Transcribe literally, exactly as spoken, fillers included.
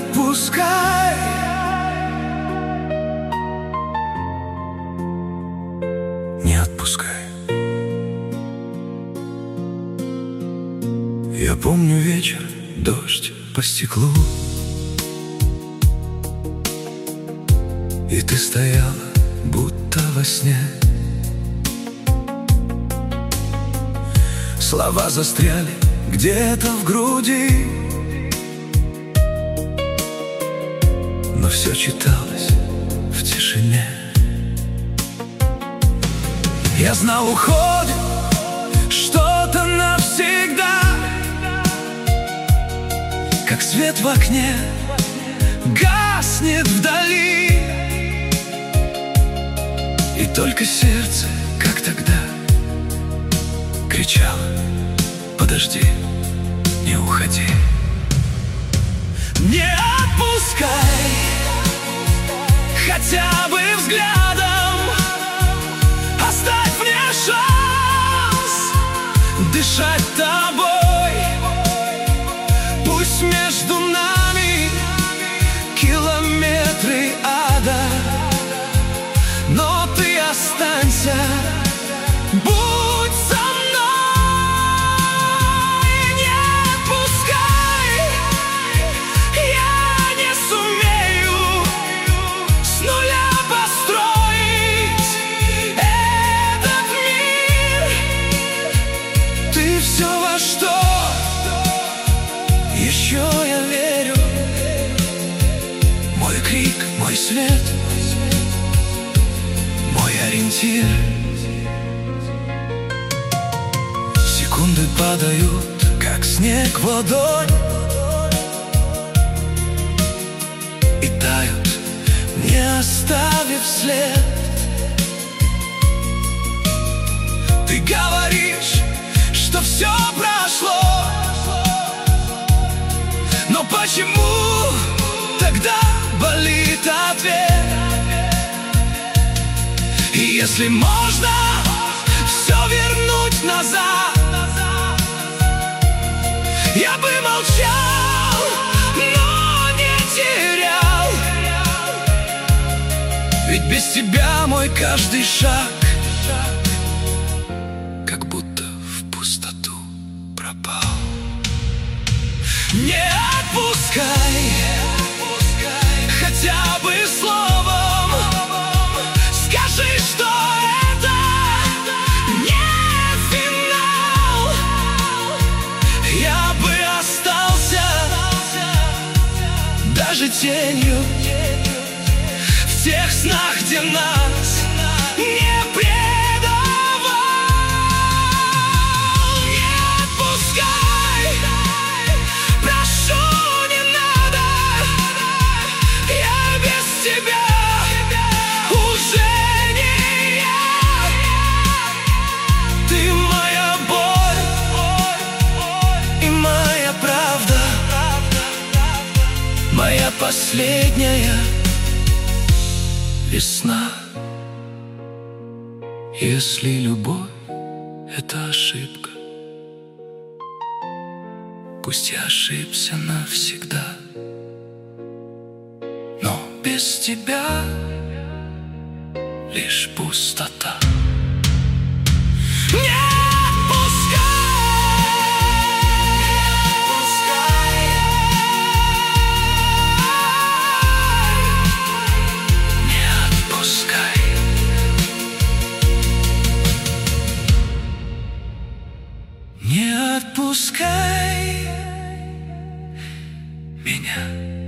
отпускай. Не отпускай. Я помню вечер, дождь по стеклу, и ты стояла, будто во сне. Слова застряли где-то в груди, но все читалось в тишине. Я знал, уходит что-то навсегда, как свет в окне гаснет вдали, и только сердце, как тогда, кричало: подожди, не уходи. Не отпускай, хотя бы взглядом, оставь мне шанс дышать тобой. Пусть между нами километры ада, но ты останься, будь со мной. Не отпускай, я не сумею с нуля построить этот мир. Ты все, во что еще я верю, мой крик, мой свет, мой ориентир. Секунды падают, как снег в ладонь, и тают, не оставив след. Ты говоришь, что все прошло, но почему тогда болит ответ? И если можно все вернуть назад, я бы молчал, но не терял. Ведь без тебя мой каждый шаг как будто в пустоту пропал. Не отпускай, хотя бы словом скажи, что это не финал. Я бы остался даже тенью в тех снах, где нас не предавал. Не отпускай, прошу, не надо, я без тебя уже не я. Ты моя боль и моя правда, моя последняя весна. Если любовь — это ошибка, пусть я ошибся навсегда, но без тебя лишь пустота. Не Не отпускай меня.